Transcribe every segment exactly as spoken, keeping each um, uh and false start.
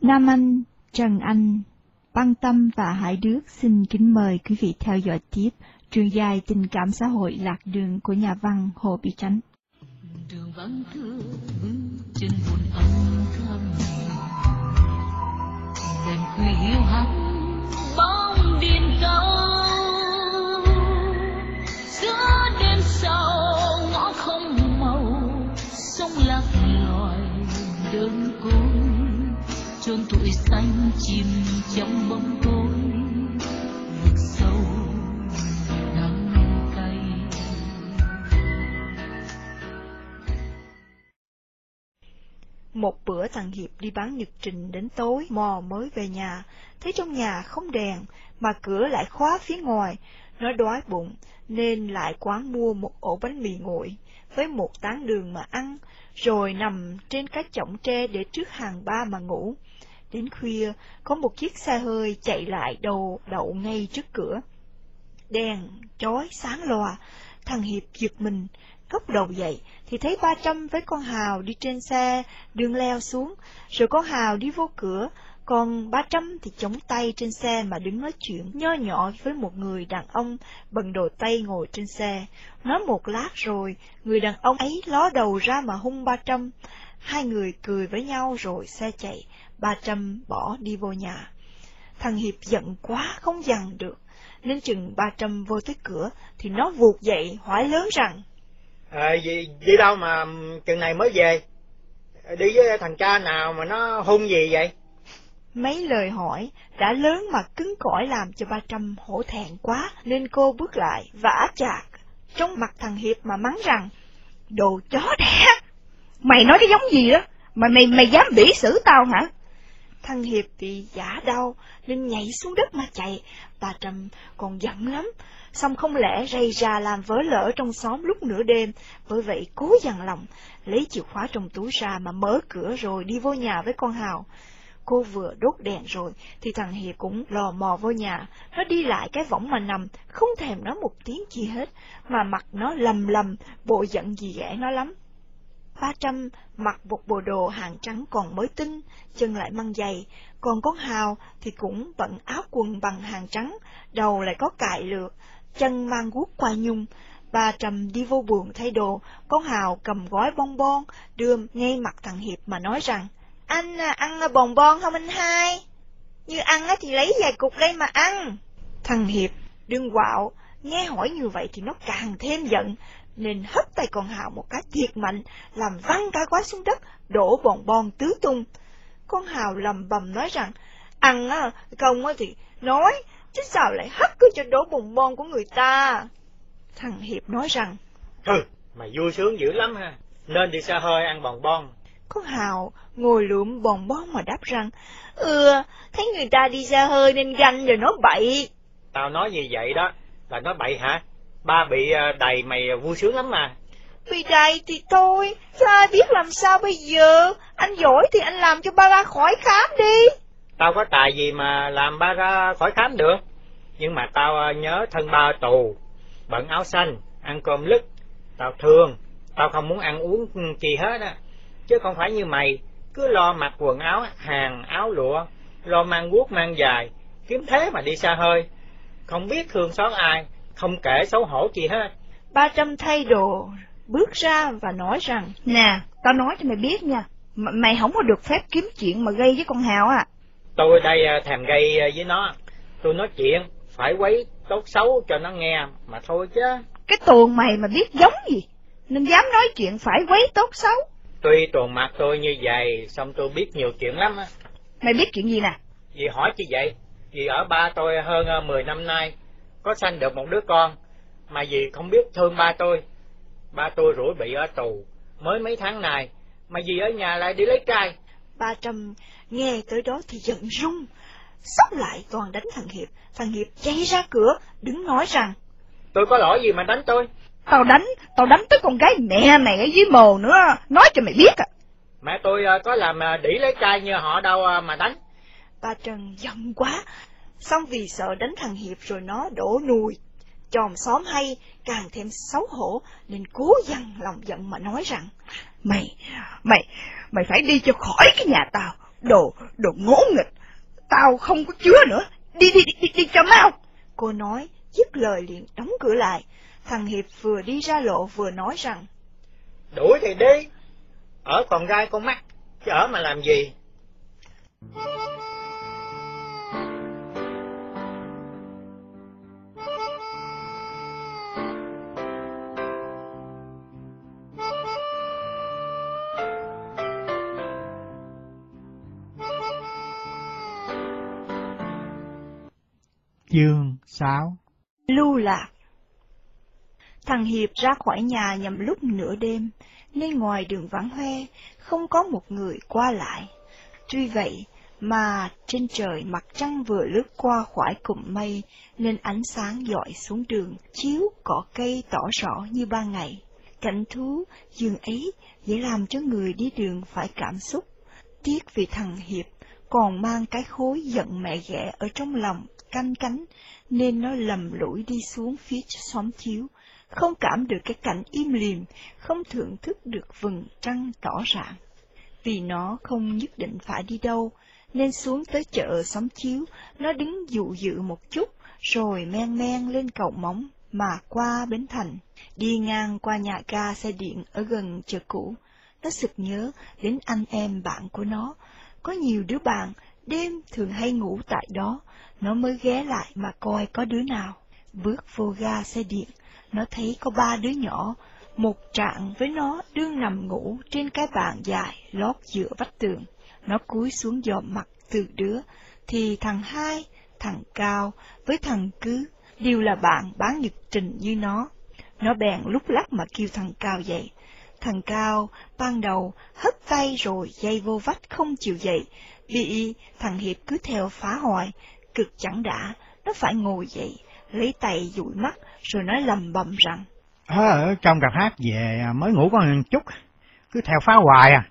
Nam Anh, Trần Anh, Băng Tâm và Hải Đức xin kính mời quý vị theo dõi tiếp truyện dài tình cảm xã hội Lạc Đường của nhà văn Hồ Bí Tránh. Đường vắng thưa chân buồn âm thầm, đèn khuya hiu hắt bóng điên cao, giữa đêm sâu ngõ không màu, sông lạc loài đơn côi, chôn tuổi xanh chìm trong bóng tối vực sâu đắng cay. Một bữa thằng Hiệp đi bán nhật trình đến tối mò mới về nhà, thấy trong nhà không đèn mà cửa lại khóa phía ngoài. Nó đói bụng nên lại quán mua một ổ bánh mì nguội với một tán đường mà ăn, rồi nằm trên cái chõng tre để trước hàng ba mà ngủ. Đến khuya, có một chiếc xe hơi chạy lại đầu đậu ngay trước cửa. Đèn chói sáng lòa, thằng Hiệp giật mình, ngóc đầu dậy thì thấy ba Trăm với con Hào đi trên xe, đường leo xuống, rồi con Hào đi vô cửa, còn ba Trăm thì chống tay trên xe mà đứng nói chuyện nho nhỏ với một người đàn ông bận đồ tây ngồi trên xe. Nói một lát rồi, người đàn ông ấy ló đầu ra mà hung ba Trăm. Hai người cười với nhau rồi xe chạy, ba Trăm bỏ đi vô nhà. Thằng Hiệp giận quá không dằn được, nên chừng ba Trăm vô tới cửa thì nó vụt dậy hỏi lớn rằng: À, gì, đi đâu mà chừng này mới về? Đi với thằng cha nào mà nó hung gì vậy? Mấy lời hỏi đã lớn mà cứng cỏi làm cho ba Trăm hổ thẹn quá, nên cô bước lại vả chạc trong mặt thằng Hiệp mà mắng rằng: Đồ chó đẻ! Mày nói cái giống gì đó mà mày mày dám bỉ xử tao hả? Thằng Hiệp bị giả đau nên nhảy xuống đất mà chạy. Bà Trầm còn giận lắm, xong không lẽ rầy rà làm vỡ lỡ trong xóm lúc nửa đêm, bởi vậy cố dằn lòng, lấy chìa khóa trong túi ra mà mở cửa rồi đi vô nhà với con Hào. Cô vừa đốt đèn rồi thì thằng Hiệp cũng lò mò vô nhà. Nó đi lại cái võng mà nằm, không thèm nói một tiếng chi hết, mà mặt nó lầm lầm, bộ giận gì ghẻ nó lắm. Ba Trăm mặc một bộ đồ hàng trắng còn mới tinh, chân lại mang giày, còn con Hào thì cũng bận áo quần bằng hàng trắng, đầu lại có cài lược, chân mang guốc qua nhung. Ba Trăm đi vô buồng thay đồ, con Hào cầm gói bon bon đưa ngay mặt thằng Hiệp mà nói rằng: Anh à, ăn bòn bon không anh hai? Như ăn á thì lấy vài cục đây mà ăn. Thằng Hiệp đừng quạo, nghe hỏi như vậy thì nó càng thêm giận, nên hất tay con Hào một cái thiệt mạnh, làm văng cái gói xuống đất, đổ bòn bon tứ tung. Con Hào lầm bầm nói rằng: Ăn á, không á thì nói, chứ sao lại hất cứ cho đổ bòn bon của người ta. Thằng Hiệp nói rằng: Hừ, mày vui sướng dữ lắm ha, nên đi xa hơi ăn bòn bon. Con Hào ngồi lượm bòn bon mà đáp rằng: Ừ, thấy người ta đi xa hơi nên ganh rồi nói bậy. Tao nói như vậy đó, là nói bậy hả? Ba bị đầy mày vui sướng lắm mà. Bị đầy thì thôi, chứ ai biết làm sao bây giờ. Anh giỏi thì anh làm cho ba ra khỏi khám đi. Tao có tài gì mà làm ba ra khỏi khám được. Nhưng mà tao nhớ thân ba tù, bận áo xanh, ăn cơm lứt. Tao thương, tao không muốn ăn uống gì hết á. Chứ không phải như mày, cứ lo mặc quần áo hàng áo lụa, lo mang guốc mang dài, kiếm thế mà đi xa hơi. Không biết thương xót ai, không kể xấu hổ gì hết. Ba Trăm thay đồ, bước ra và nói rằng: Nè, tao nói cho mày biết nha, M- mày không có được phép kiếm chuyện mà gây với con Hào à. Tôi đây thèm gây với nó. Tôi nói chuyện, phải quấy tốt xấu cho nó nghe mà thôi chứ. Cái tuồng mày mà biết giống gì, nên dám nói chuyện phải quấy tốt xấu. Tuy tuồng mặt tôi như vậy, xong tôi biết nhiều chuyện lắm á. Mày biết chuyện gì nè? Vì hỏi chi vậy? Vì ở ba tôi hơn mười năm nay, có sanh được một đứa con, mà vì không biết thương ba tôi. Ba tôi rủi bị ở tù, mới mấy tháng này, mà vì ở nhà lại đi lấy trai. Ba Trăm nghe tới đó thì giận rung, xốc lại toàn đánh thằng Hiệp. Thằng Hiệp chạy ra cửa, đứng nói rằng: Tôi có lỗi gì mà đánh tôi? Tao đánh, tao đánh tới con gái mẹ mày ở dưới mồ nữa, nói cho mày biết à. Mẹ tôi có làm đĩ lấy trai như họ đâu mà đánh. Ba Trần giận quá, xong vì sợ đánh thằng Hiệp rồi nó đổ nùi, chòm xóm hay, càng thêm xấu hổ, nên cố dằn lòng giận mà nói rằng: Mày, mày, mày phải đi cho khỏi cái nhà tao, Đồ, đồ ngỗ nghịch. Tao không có chứa nữa. Đi, đi, đi, đi, đi cho mau. Cô nói, dứt lời liền đóng cửa lại. Thằng Hiệp vừa đi ra lộ vừa nói rằng, đuổi thì đi, ở còn gai con mắt, chứ ở mà làm gì. Chương sáu. lưu lạc. Thằng Hiệp ra khỏi nhà nhằm lúc nửa đêm, nên ngoài đường vắng hoe, không có một người qua lại. Tuy vậy mà trên trời mặt trăng vừa lướt qua khỏi cụm mây, nên ánh sáng dọi xuống đường, chiếu cỏ cây tỏ rõ như ban ngày. Cảnh thú dường ấy dễ làm cho người đi đường phải cảm xúc. Tiếc vì thằng Hiệp còn mang cái khối giận mẹ ghẻ ở trong lòng canh cánh, nên nó lầm lũi đi xuống phía xóm chiếu, không cảm được cái cảnh im lìm, không thưởng thức được vầng trăng tỏ rạng. Vì nó không nhất định phải đi đâu, nên xuống tới chợ xóm chiếu, nó đứng dụ dự một chút, rồi men men lên cầu Móng mà qua bến Thành. Đi ngang qua nhà ga xe điện ở gần chợ cũ, nó sực nhớ đến anh em bạn của nó. Có nhiều đứa bạn đêm thường hay ngủ tại đó, nó mới ghé lại mà coi có đứa nào. Bước vô ga xe điện, nó thấy có ba đứa nhỏ, một trạng với nó đương nằm ngủ trên cái bàn dài lót giữa vách tường. Nó cúi xuống dòm mặt từ đứa, thì thằng hai, thằng Cao với thằng Cứ đều là bạn bán nhật trình như nó. Nó bèn lúc lắc mà kêu thằng Cao dậy. Thằng Cao ban đầu hất tay rồi dây vô vách không chịu dậy, bị thằng Hiệp cứ theo phá hoại, cực chẳng đã, nó phải ngồi dậy, lấy tay dụi mắt, rồi nói lầm bầm rằng, Ở trong cà hát về mới ngủ có một chút, cứ theo phá hoài à.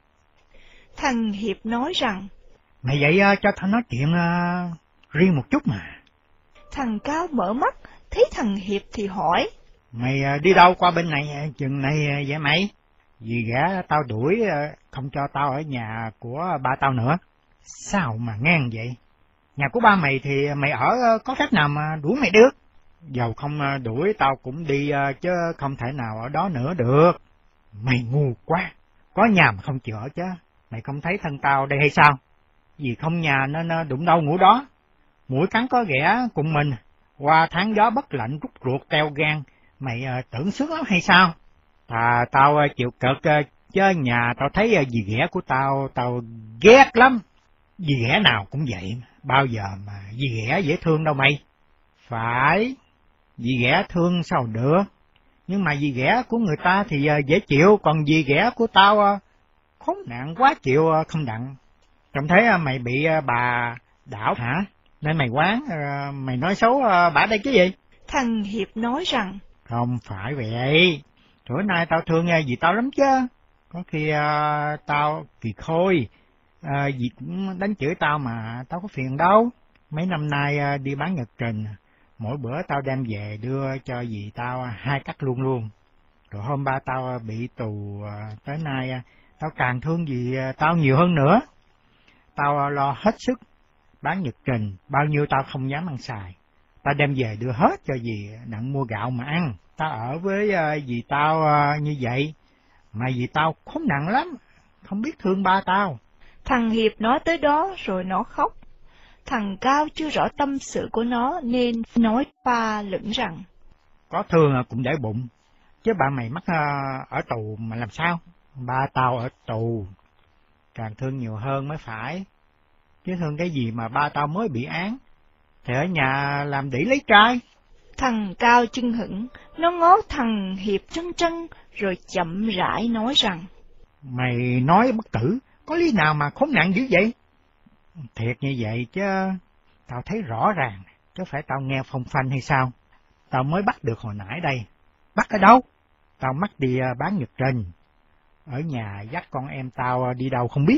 Thằng Hiệp nói rằng, Mày dậy cho tao nói chuyện uh, riêng một chút mà. Thằng Cao mở mắt, thấy thằng Hiệp thì hỏi, Mày uh, đi đâu qua bên này, chừng này uh, vậy mày? Vì gã tao đuổi uh, không cho tao ở nhà của ba tao nữa. Sao mà ngang vậy? Nhà của ba mày thì mày ở uh, có cách nào mà đuổi mày được? Dầu không uh, đuổi tao cũng đi uh, chứ không thể nào ở đó nữa được. Mày ngu quá, có nhà mà không chịu ở chứ. Mày không thấy thân tao đây hay sao? Vì không nhà nên uh, đụng đâu ngủ đó. Mũi cắn có ghẻ cùng mình, qua tháng gió bất lạnh rút ruột teo gan, mày uh, tưởng sướng lắm hay sao? Thà tao uh, chịu cực uh, chứ nhà tao thấy uh, dì ghẻ của tao, tao ghét lắm. Dì ghẻ nào cũng vậy, bao giờ mà dì ghẻ dễ thương đâu mày. Phải, dì ghẻ thương sao được, nhưng mà dì ghẻ của người ta thì uh, dễ chịu, còn dì ghẻ của tao uh, khốn nạn quá chịu uh, không đặng. Trông thấy uh, mày bị uh, bà đảo hả? Nên mày quán, uh, mày nói xấu uh, bà đây cái gì? Thằng Hiệp nói rằng, Không phải vậy, bữa nay tao thương uh, dì tao lắm chứ. Có khi uh, tao kỳ khôi, uh, dì cũng đánh chửi tao mà tao có phiền đâu. Mấy năm nay uh, đi bán nhật trình, mỗi bữa tao đem về đưa cho dì tao uh, hai cắt luôn luôn. Rồi hôm ba tao uh, bị tù uh, tới nay, uh, tao càng thương dì uh, tao nhiều hơn nữa. Tao uh, lo hết sức, bán nhật trình, bao nhiêu tao không dám ăn xài. Tao đem về đưa hết cho dì đặng mua gạo mà ăn. Tao ở với uh, dì tao uh, như vậy, mà dì tao khốn nạn lắm, không biết thương ba tao. Thằng Hiệp nói tới đó rồi nó khóc. Thằng Cao chưa rõ tâm sự của nó nên nói pha lẫn rằng, Có thương uh, cũng để bụng, chứ ba mày mắc uh, ở tù mà làm sao? Ba tao ở tù, càng thương nhiều hơn mới phải. Chứ thương cái gì mà ba tao mới bị án, thì ở nhà làm đĩ lấy trai. Thằng Cao chưng hửng, nó ngó thằng Hiệp trân trân, rồi chậm rãi nói rằng, Mày nói bất tử, có lý nào mà khốn nạn dữ vậy? Thiệt như vậy chứ, tao thấy rõ ràng, chứ phải tao nghe phong phanh hay sao? Tao mới bắt được hồi nãy đây. Bắt ở đâu? Tao mắc đi bán nhật trình. Ở nhà dắt con em tao đi đâu không biết.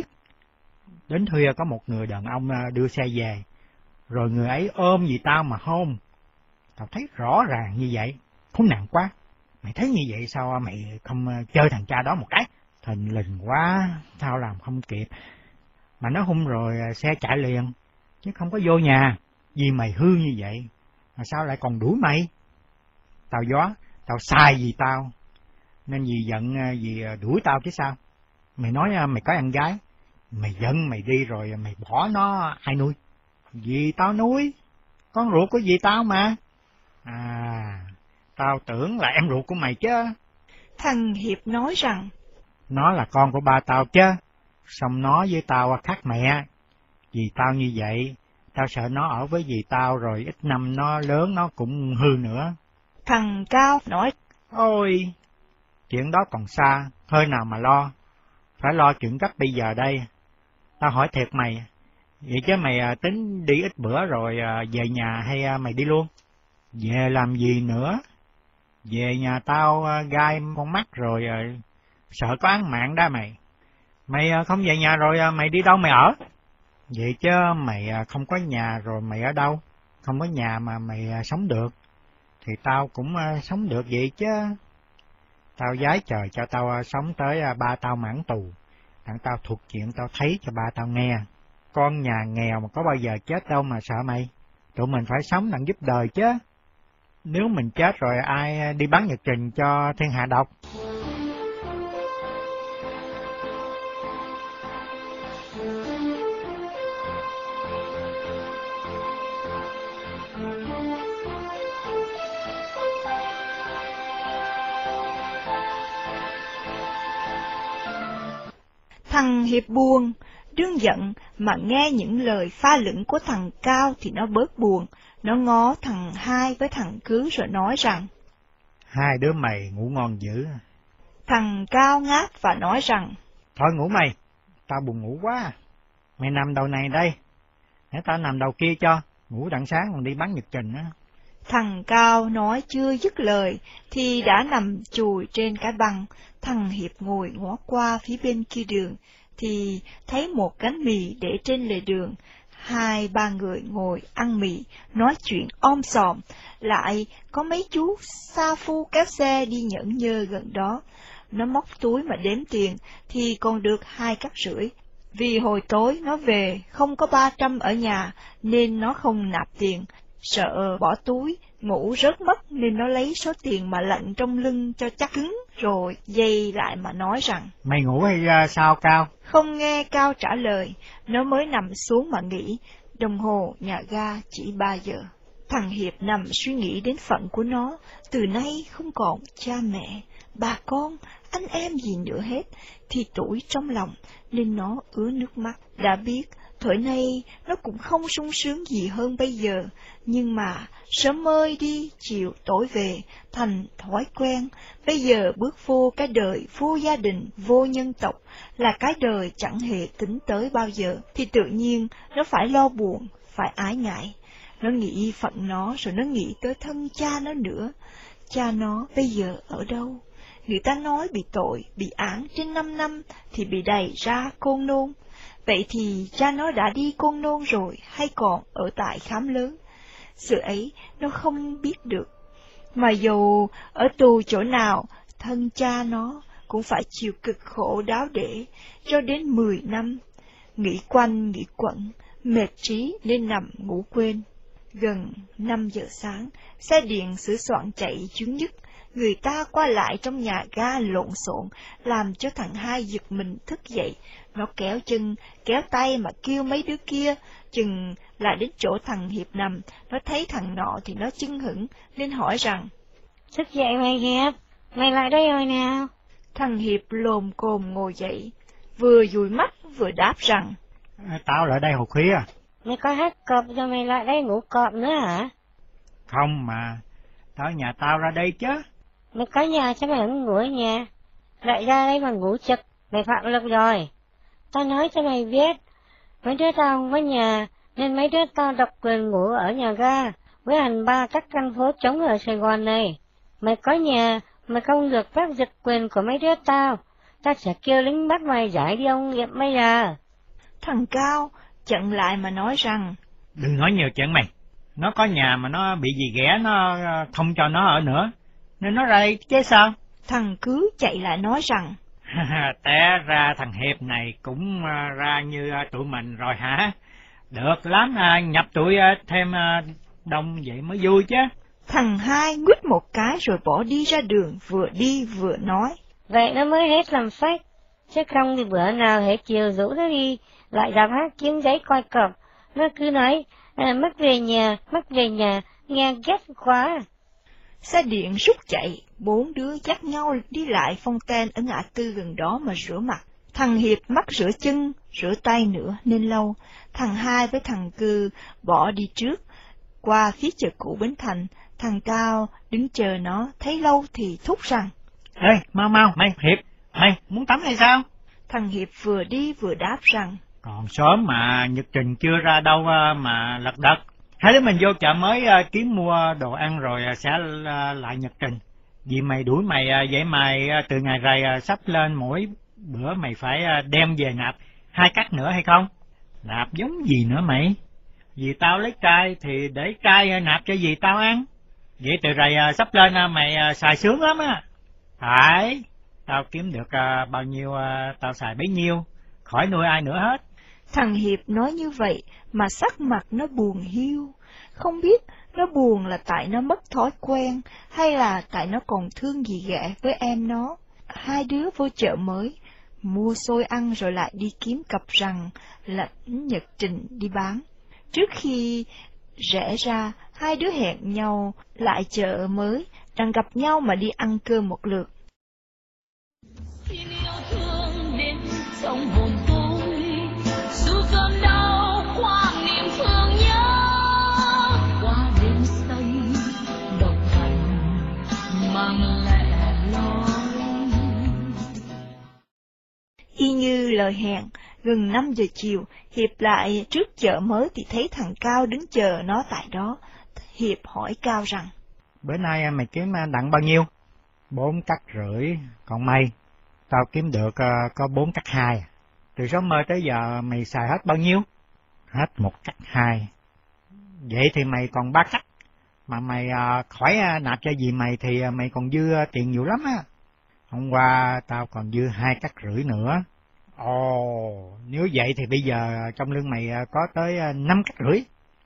Đến khuya có một người đàn ông đưa xe về, rồi người ấy ôm dì tao mà hôn. Tao thấy rõ ràng như vậy, khốn nạn quá. Mày thấy như vậy sao mày không chơi thằng cha đó một cái? Thình lình quá, tao làm không kịp. Mà nó hung rồi xe chạy liền, chứ không có vô nhà. Vì mày hư như vậy, mà sao lại còn đuổi mày? Tao gió, tao sai vì tao, nên vì giận vì đuổi tao chứ sao? Mày nói mày có em gái, mày giận mày đi rồi mày bỏ nó ai nuôi? Vì tao nuôi, con ruột của dì tao mà. À, tao tưởng là em ruột của mày chứ. Thằng Hiệp nói rằng, nó là con của ba tao chứ, xong nó với tao khác mẹ. Vì tao như vậy, tao sợ nó ở với dì tao rồi ít năm nó lớn nó cũng hư nữa. Thằng Cao nói, ôi, chuyện đó còn xa, hơi nào mà lo, phải lo chuyện gấp bây giờ đây. Tao hỏi thiệt mày, vậy chứ mày tính đi ít bữa rồi về nhà hay mày đi luôn? Về làm gì nữa? Về nhà tao gai con mắt rồi, sợ có án mạng đó mày. Mày không về nhà rồi mày đi đâu mày ở? Vậy chứ mày không có nhà rồi mày ở đâu? Không có nhà mà mày sống được, thì tao cũng sống được vậy chứ. Tao vái trời cho tao sống tới ba tao mãn tù, đặng tao thuộc chuyện tao thấy cho ba tao nghe. Con nhà nghèo mà có bao giờ chết đâu mà sợ mày. Tụi mình phải sống đặng giúp đời chứ. Nếu mình chết rồi ai đi bán nhật trình cho thiên hạ đọc? Thằng Hiệp buồn, đương giận mà nghe những lời pha lửng của thằng Cao thì nó bớt buồn. Nó ngó thằng Hai với thằng Cứ rồi nói rằng, hai đứa mày ngủ ngon dữ. Thằng Cao ngáp và nói rằng, thôi ngủ mày, tao buồn ngủ quá. Mày nằm đầu này đây, để tao nằm đầu kia cho, ngủ đặng sáng còn đi bán nhật trình á. Thằng Cao nói chưa dứt lời thì đã nằm chùi trên cái băng. Thằng Hiệp ngồi ngó qua phía bên kia đường thì thấy một gánh mì để trên lề đường. Hai ba người ngồi ăn mì, nói chuyện om sòm, lại có mấy chú sa phu kéo xe đi nhẫn nhơ gần đó. Nó móc túi mà đếm tiền thì còn được hai cắt rưỡi. Vì hồi tối nó về không có ba trăm ở nhà nên nó không nạp tiền, sợ bỏ túi ngủ rớt mất nên nó lấy số tiền mà lận trong lưng cho chắc cứng rồi dây lại mà nói rằng, mày ngủ hay sao Cao? Không nghe Cao trả lời, nó mới nằm xuống mà nghĩ. Đồng hồ nhà ga chỉ ba giờ. Thằng Hiệp nằm suy nghĩ đến phận của nó, từ nay không còn cha mẹ, bà con, anh em gì nữa hết, thì tủi trong lòng nên nó ứa nước mắt. Đã biết thời nay nó cũng không sung sướng gì hơn bây giờ, nhưng mà sớm ơi đi, chiều tối về, thành thói quen. Bây giờ bước vô cái đời vô gia đình, vô nhân tộc, là cái đời chẳng hề tính tới bao giờ, thì tự nhiên nó phải lo buồn, phải ái ngại. Nó nghĩ phận nó, rồi nó nghĩ tới thân cha nó nữa. Cha nó bây giờ ở đâu? Người ta nói bị tội, bị án trên năm năm thì bị đày ra Côn Nôn. Vậy thì cha nó đã đi Côn Nôn rồi hay còn ở tại Khám Lớn? Sự ấy nó không biết được. Mà dù ở tù chỗ nào, thân cha nó cũng phải chịu cực khổ đáo để cho đến mười năm. Nghĩ quanh nghĩ quẩn, mệt trí nên nằm ngủ quên. Gần năm giờ sáng, xe điện sửa soạn chạy chuyến nhất. Người ta qua lại trong nhà ga lộn xộn, làm cho thằng Hai giật mình thức dậy. Nó kéo chân, kéo tay mà kêu mấy đứa kia, chừng là đến chỗ thằng Hiệp nằm. Nó thấy thằng nọ thì nó chưng hửng, nên hỏi rằng, Thức dậy mày Hiệp, mày lại đây rồi nào? Thằng Hiệp lồm cồm ngồi dậy, vừa dụi mắt vừa đáp rằng, Tao lại đây hồi khuya. Mày có hát cọp rồi mày lại đây ngủ cọp nữa hả? Không mà, tao nhà tao ra đây chứ. Mày có nhà sao mày không ngủ ở nhà? Lại ra đây mà ngủ trực, mày phạm luật rồi. Tao nói cho mày biết, mấy đứa tao không có nhà, nên mấy đứa tao độc quyền ngủ ở nhà ga, với hành ba các căn phố trống ở Sài Gòn này. Mày có nhà, mày không được phép giật quyền của mấy đứa tao, tao sẽ kêu lính bắt mày giải đi ông nghiệp bây giờ. Thằng Cao chặn lại mà nói rằng, Đừng nói nhiều chuyện mày, nó có nhà mà nó bị gì ghẻ nó không cho nó ở nữa, nên nó ra đây chứ sao? Thằng Cứ chạy lại nói rằng, Té ra thằng Hiệp này cũng ra như tụi mình rồi hả? Được lắm, nhập tụi thêm đông vậy mới vui chứ. Thằng hai nguyết một cái rồi bỏ đi ra đường, vừa đi vừa nói. Vậy nó mới hết làm phách, chứ không thì bữa nào hết chiều rủ nó đi, lại gặp hát kiếm giấy coi cọp. Nó cứ nói, à, mất về nhà, mất về nhà, nghe ghét quá. Xe điện rút chạy, bốn đứa dắt nhau đi lại phong ten ở ngã tư gần đó mà rửa mặt. Thằng Hiệp mắc rửa chân, rửa tay nữa nên lâu. Thằng hai với thằng Cư bỏ đi trước. Qua phía chợ cũ Bến Thành, thằng Cao đứng chờ nó, thấy lâu thì thúc rằng. Ê, mau mau, mày Hiệp, mày muốn tắm hay sao? Thằng Hiệp vừa đi vừa đáp rằng. Còn sớm mà Nhật Trình chưa ra đâu mà lật đật. Hai đứa mình vô chợ mới kiếm mua đồ ăn rồi sẽ lại Nhật Trình. Vì mày đuổi mày vậy mày từ ngày rày sắp lên mỗi bữa mày phải đem về nạp hai cắt nữa hay không? Nạp giống gì nữa mày? Vì tao lấy trai thì để trai nạp cho gì tao ăn. Vậy từ rày sắp lên mày xài sướng lắm á. Phải, tao kiếm được bao nhiêu tao xài bấy nhiêu, khỏi nuôi ai nữa hết. Thằng Hiệp nói như vậy mà sắc mặt nó buồn hiu. Không biết nó buồn là tại nó mất thói quen hay là tại nó còn thương gì ghẻ với em nó. Hai đứa vô chợ mới, mua xôi ăn rồi lại đi kiếm cặp rằng lẫn Nhật Trình đi bán. Trước khi rẽ ra, hai đứa hẹn nhau lại chợ mới, rằng gặp nhau mà đi ăn cơm một lượt. Xin yêu thương đến trong hồn tôi, dù cơn đau khoang niềm thương nhớ, qua đêm say độc hành mang lẻ loi. Y như lời hẹn, gần năm giờ chiều, Hiệp lại trước chợ mới thì thấy thằng Cao đứng chờ nó tại đó. Hiệp hỏi Cao rằng. Bữa nay mày kiếm đặng bao nhiêu? Bốn cắt rưỡi, còn mày? Tao kiếm được uh, có bốn cắt hai. Từ sớm mơ tới giờ mày xài hết bao nhiêu? Hết một cắt hai. Vậy thì mày còn ba cắt. Mà mày uh, khỏi uh, nạp cho gì mày thì uh, mày còn dư uh, tiền nhiều lắm á. Hôm qua tao còn dư hai cắt rưỡi nữa. Ồ, nếu vậy thì bây giờ trong lưng mày uh, có tới uh, năm cắt rưỡi.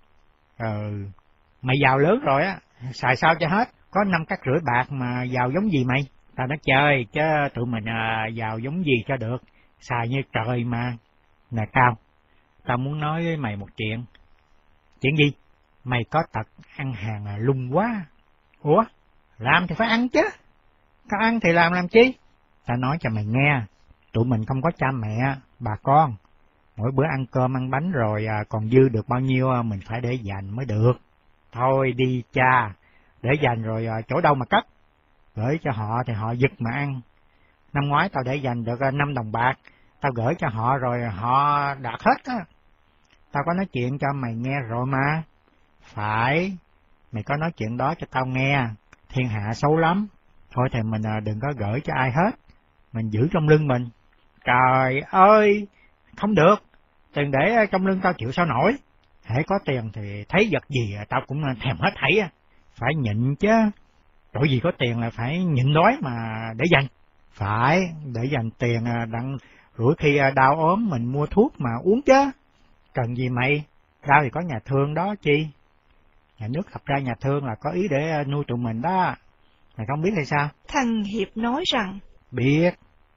Ừ, mày giàu lớn rồi á, xài sao cho hết. Có năm cắt rưỡi bạc mà giàu giống gì mày? Tao nói chơi, chứ tụi mình à, giàu giống gì cho được, xài như trời mà. Nè Cao, tao muốn nói với mày một chuyện. Chuyện gì? Mày có tật ăn hàng à, lung quá. Ủa? Làm thì phải ăn chứ. Có ăn thì làm làm chi? Tao nói cho mày nghe, tụi mình không có cha mẹ, bà con. Mỗi bữa ăn cơm ăn bánh rồi à, còn dư được bao nhiêu à, mình phải để dành mới được. Thôi đi cha, để dành rồi à, chỗ đâu mà cất. Gửi cho họ thì họ giật mà ăn. Năm ngoái tao để dành được năm đồng bạc, tao gửi cho họ rồi họ đạt hết á. Tao có nói chuyện cho mày nghe rồi mà. Phải, mày có nói chuyện đó cho tao nghe, thiên hạ xấu lắm. Thôi thì mình đừng có gửi cho ai hết, mình giữ trong lưng mình. Trời ơi, không được, tiền để trong lưng tao chịu sao nổi. Hễ có tiền thì thấy vật gì tao cũng thèm hết thảy, phải nhịn chứ. Tội gì có tiền là phải nhịn đói mà để dành. Phải, để dành tiền đặng rủi khi đau ốm mình mua thuốc mà uống chứ. Cần gì mày, đau thì có nhà thương đó chi. Nhà nước lập ra nhà thương là có ý để nuôi tụi mình đó. Mày không biết hay sao? Thằng Hiệp nói rằng. Biết.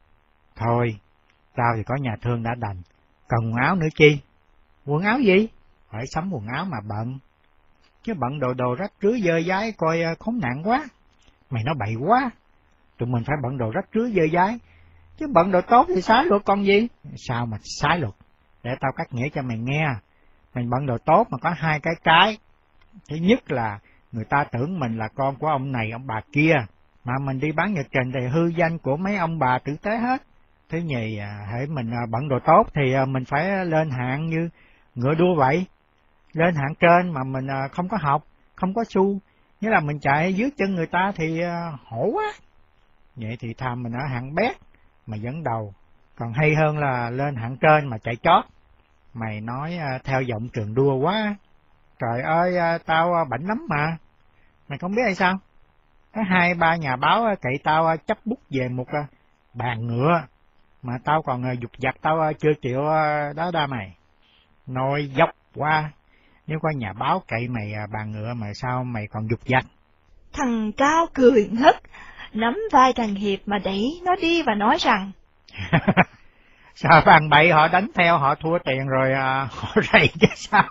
Thôi, tao thì có nhà thương đã đành. Cần quần áo nữa chi? Quần áo gì? Phải sắm quần áo mà bận. Chứ bận đồ đồ rách rưới dơ dái coi khốn nạn quá. Mày nói bậy quá. Tụi mình phải bận đồ rách rưới dơ dái. Chứ bận đồ tốt thì sái luật con gì? Sao mà sái luật? Để tao cắt nghĩa cho mày nghe. Mình bận đồ tốt mà có hai cái cái. Thứ nhất là người ta tưởng mình là con của ông này ông bà kia. Mà mình đi bán nhật trình thì hư danh của mấy ông bà tử tế hết. Thứ nhì, hễ mình bận đồ tốt thì mình phải lên hạng như ngựa đua vậy. Lên hạng trên mà mình không có học, không có xu, nghĩa là mình chạy dưới chân người ta thì hổ quá. Vậy thì thàm mình ở hạng bét mà dẫn đầu, còn hay hơn là lên hạng trên mà chạy chót. Mày nói theo giọng trường đua quá. Trời ơi, tao bảnh lắm mà. Mày không biết hay sao? Có hai ba nhà báo cậy tao chấp bút về một bàn ngựa, mà tao còn uh, dục vặt tao uh, chưa chịu uh, đó đa mày. Nói dốc qua, nếu có nhà báo cậy mày uh, bà ngựa mà sao mày còn dục vặt? Thằng Cao cười ngất, nắm vai thằng Hiệp mà đẩy nó đi và nói rằng sao bằng bậy họ đánh theo họ thua tiền rồi uh, họ rầy chứ sao?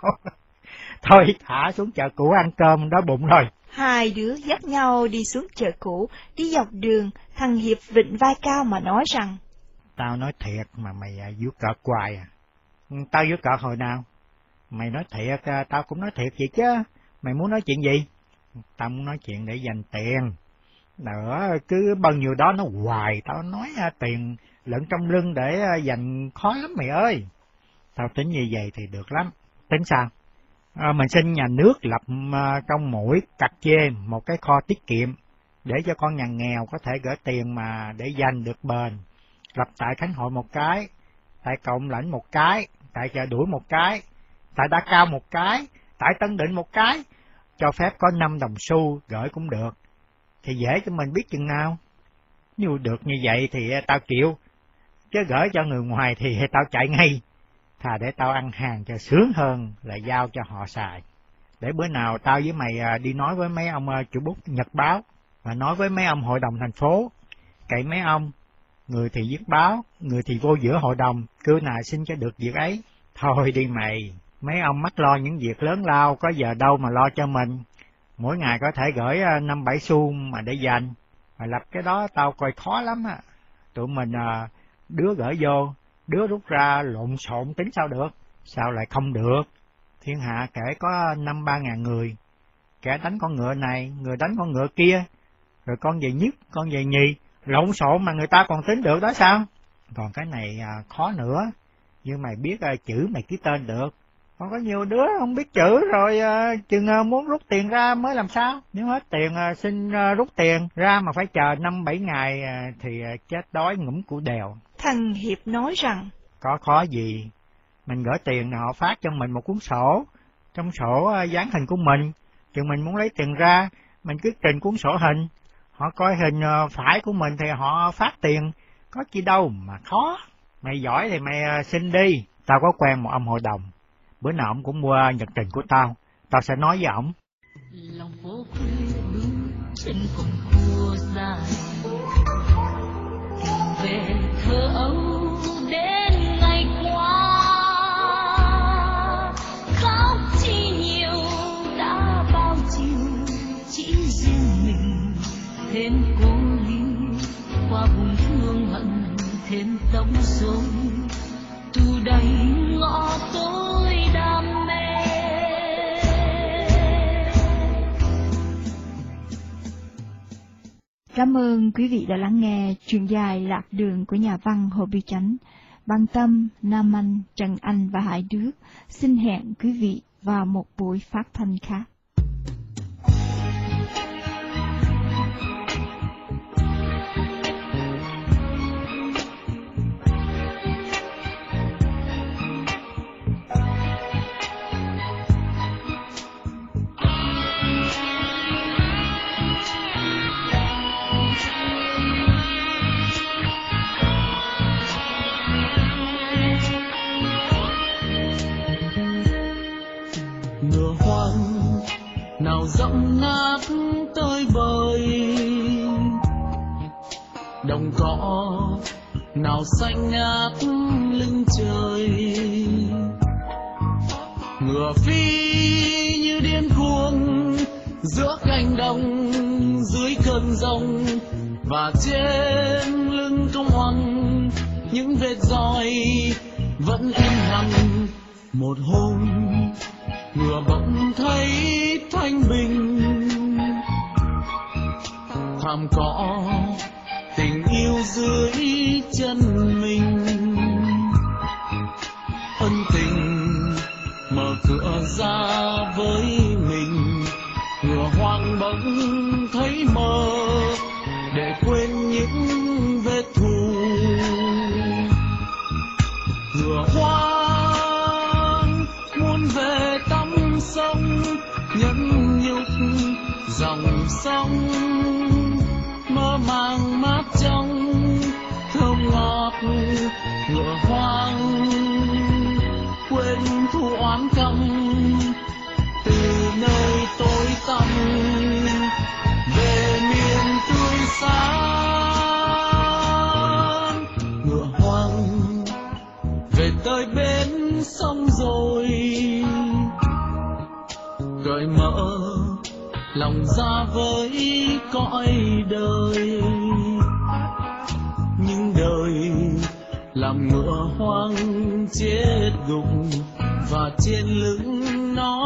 Thôi thả xuống chợ cũ ăn cơm đói bụng rồi. Hai đứa dắt nhau đi xuống chợ cũ, đi dọc đường, thằng Hiệp vịnh vai Cao mà nói rằng tao nói thiệt mà mày uh, vuốt cợt hoài à. Tao vuốt cợt hồi nào? Mày nói thiệt, uh, tao cũng nói thiệt vậy chứ. Mày muốn nói chuyện gì? Tao muốn nói chuyện để dành tiền. Nữa cứ bao nhiêu đó nó hoài, tao nói uh, tiền lẫn trong lưng để uh, dành khó lắm mày ơi. Tao tính như vậy thì được lắm. Tính sao? À, mình xin nhà nước lập uh, trong mỗi cặt chê một cái kho tiết kiệm để cho con nhà nghèo có thể gửi tiền mà để dành được bền. Lập tại Khánh Hội một cái, tại Cộng Lãnh một cái, tại Chợ Đuổi một cái, tại Đa Cao một cái, tại Tân Định một cái, cho phép có năm đồng xu gửi cũng được. Thì dễ cho mình biết chừng nào. Nếu được như vậy thì tao chịu, chứ gửi cho người ngoài thì tao chạy ngay. Thà để tao ăn hàng cho sướng hơn là giao cho họ xài. Để bữa nào tao với mày đi nói với mấy ông chủ bút Nhật Báo, và nói với mấy ông hội đồng thành phố, cậy mấy ông, người thì viết báo, người thì vô giữa hội đồng, cứ nào xin cho được việc ấy. Thôi đi mày, mấy ông mắc lo những việc lớn lao, có giờ đâu mà lo cho mình. Mỗi ngày có thể gửi năm bảy xu mà để dành, mà lập cái đó tao coi khó lắm á. Tụi mình đứa gửi vô, đứa rút ra lộn xộn tính sao được? Sao lại không được? Thiên hạ kể có năm ba ngàn người, kẻ đánh con ngựa này, người đánh con ngựa kia, rồi con về nhất, con về nhì, lộn xộn mà người ta còn tính được đó sao? Còn cái này à, khó nữa, nhưng mày biết à, chữ mày ký tên được. Còn có nhiều đứa không biết chữ rồi à, chừng à, muốn rút tiền ra mới làm sao? Nếu hết tiền à, xin à, rút tiền ra mà phải chờ năm bảy ngày à, thì à, chết đói ngủm củ đèo. Thằng Hiệp nói rằng có khó gì, mình gửi tiền là họ phát cho mình một cuốn sổ, trong sổ à, dán hình của mình, chừng mình muốn lấy tiền ra, mình cứ trình cuốn sổ hình, họ coi hình à, phải của mình thì họ phát tiền, có chi đâu mà khó. Mày giỏi thì mày à, xin đi, tao có quen một ông hội đồng, bữa nào ông cũng mua nhật trình của tao, tao sẽ nói với ổng. Lòng phố quê bước trên con cua dài, tìm về thơ ấu đến ngày qua, khóc chi nhiều đã bao chiều, chỉ riêng mình thêm cô ly, qua vùng thương hận thêm tống rối, tu đầy ngõ tối đam mê. Cảm ơn quý vị đã lắng nghe truyện dài Lạc Đường của nhà văn Hồ Biêu Chánh. Ban Tâm, Nam Anh, Trần Anh và Hải Đức xin hẹn quý vị vào một buổi phát thanh khác. Nào giọng ngát tơi bời, đồng cỏ nào xanh ngát lưng trời, ngựa phi như điên cuồng giữa cánh đồng dưới cơn giông, và trên lưng công hoàng những vết roi vẫn in hằn. Một hôm ngựa bỗng thấy thanh bình, thảm cỏ tình yêu dưới chân mình, ân tình mở cửa ra với mình. Ngựa hoang bỗng thấy mơ để quên những vết thù. Ngựa hoang muốn về tắm sông, nhẫn nhục dòng sông mơ màng mát trong thơm ngọt ngựa hoang quên thu oán căm từ nơi tối tăm về miền tươi sáng. Ngựa hoang về tới bến sông rồi, cởi mở lòng ra với cõi đời. Nhưng đời làm ngựa hoang chết gục và trên lưng nó